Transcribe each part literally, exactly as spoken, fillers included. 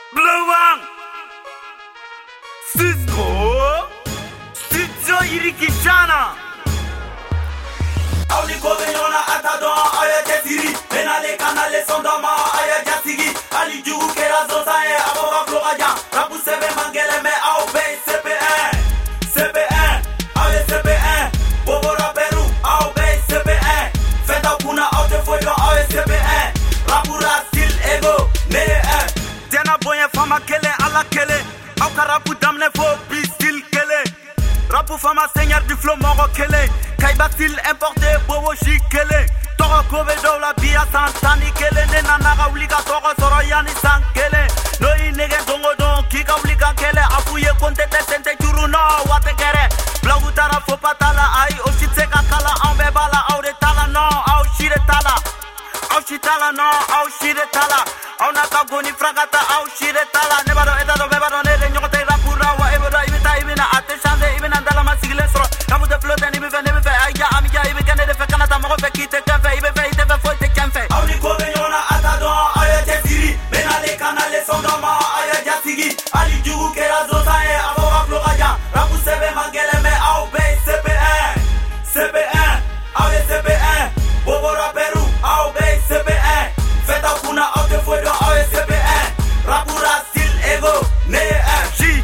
Blowang Cisco Studio Irikishana Auli Kovenyona Atadon Aya Jessiri Benale Kanale Sondama Aya Jassigi Ali Djougou Kera Zosae Abova Floradia Rapu Sebe Mangele Me Aobe C P un C P un Aye C P un Bobora Peru Aobe C P un Feta Kuna Aote Foydon Aye C P un Rapura Sil Ego Ne un Diana Boye Fama Kele Ala Kele Auka Rapu Damne Fo Pistil Kele Rapu Fama Seigneur du Flow Moro Kele Kaiba Sil Importé Bobo Kele Toro Kobe Dola Bia Santani Kele Nena Naga Uliga Toro Soro Yani San Kele No Inege Dongo Don Kika Uliga Kele Apuye Konte Sente Churu No Wate Kere Blagutara Fopatala Ai Oshitseka Kala Ambe Bala Aude Tala No Au Shire Tala Au Shitala No Au Shire Tala Au Nakagoni Fragata Au Shire Tala Nebado Edado Bebado Nede Nyote Rapura Wa Eboda Imita Imina Ate Shande Imina Ndala Masigile Soro Namu de Flote Nibi Ve Nibi Ve Aya Amiga Ibi Kende De Fe Kanata Moro Fe Kite Kenfe Ibi Fe Ite Fe Foite Kenfe Auni Kovenyona Atadon Aya Jessiri Benale Kanale Sondama Aya Jassigi Ali Djougou Kera Zosae Abova Floradia Rapu Sebe Mangele Me Aobe C P un C P un Aye C P un Bobora Peru Aobe C P un Feta Kuna Aote Foydon Aye C P un Rapura Sil Ego Ne un J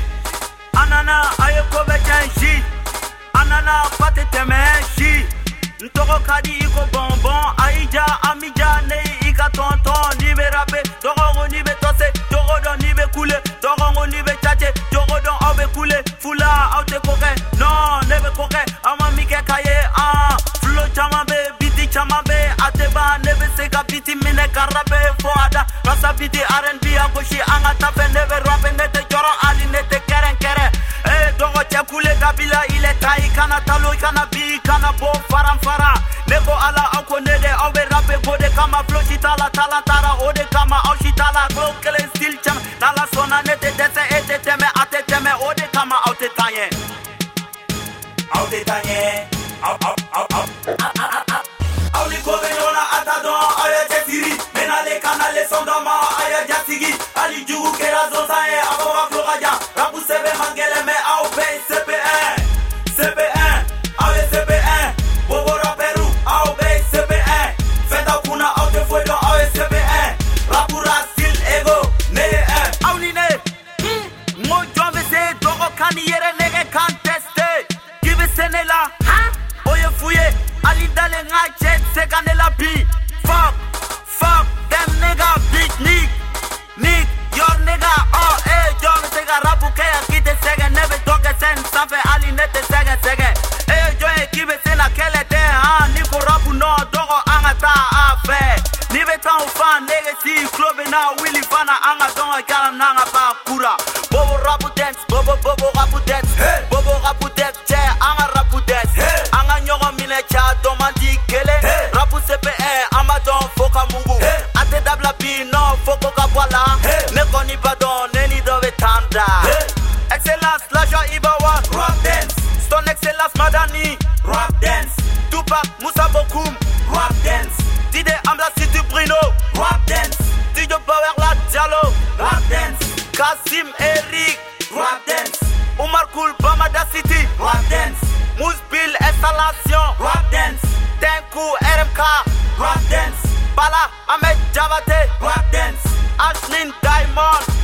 Anana Aye Kobe Jen J Anana Pate Teme J Ntoro Kadi Iko Bonbon Aïja Amija Ne Ika Tonton Nibe Rape Torongo Nibe Tose Toro Don Nibe Koule Torongo Nibe Chache Toro Don Aobe Koule Fula Aote Koke Non Nebe Koke Ama Mike Kaye Ah Flo Chamabe Biti Chamabe Ateba Nebe Seka Biti Mine Karabe Foada Rasa Biti R and B Akoshi Anga Tape Nebe Rape Nete Joro Ali Nete Keren Kere Eh Dogo Chekule Kabila Ile Tai Kana Talo Kana Bi Kana Bo Faram Fara Nebo Ala Auko Nede Awe Rape Gode Kama Flo Shitala Talantara Ode Kama Au Shitala Glo Kele Stil Cham Nala Sona Nete Dese Ete Teme Ate Teme Ode Kama Aute Tayen Aute Tayen Au Au Au Au Auli Kovenyona Atadon Aya Jessiri Benale Kanale Sondama Aya Jassigi Ali Djougou Kera Zosae Abova Floradia Rapu Sebe Mangele Me Aobe C P un C P un Aye C P un Bobora Peru Aobe C P un Feta Kuna Aote Foydon Aye C P un Rapura Sil Ego Ne un Auli Ne Mo Jombe Se Dogo Kani Yere Nege Kan Teste Give Senela Oye Fuye Ali Dale Nga Chet Segane La Bi Fuck Fuck Them nigga Big Nick Nick Your nigga Oh eh Jombe Sega Rapu Kaya Kite Sege Nebe Doge Sen Sanfe Ali Nete Sege Sege Eh Joye Kibe Sena Kele Te Ha Niko Rapu No Dogo Anga Ta Afe Nibe Ta Ufan Nege Si Klobe Na Willy Fana Anga Donga Kalam Nanga Pa Kura Bobo Rapu Dance Bobo Bobo Rapu Dance hey. Bobo Rapu Dance Che Anga Rapu Dance hey. Anga Nyogo Mine Cha Domandi Kele hey. Rapu C P un Amadon Foka Mungu hey. Ate Dabla Bi No Foko Kapwala hey. Neko Ni Badon Neni Dove Tanda hey. Excellence Laja Ibawa Rap Dance Stone Excellence Madani Rap Dance Tupac Moussa Bokoum Rap Dance Dide Amla City Bruno Rap Dance Didio Power La Diallo Rap Dance Kasim Eric Rap Dance Omar Koul Bamada City Rap Dance Mousbil Installation Rap Dance Tenku R M K Rap Dance Bala Ahmed Javate Rap Dance Ashlyn Diamond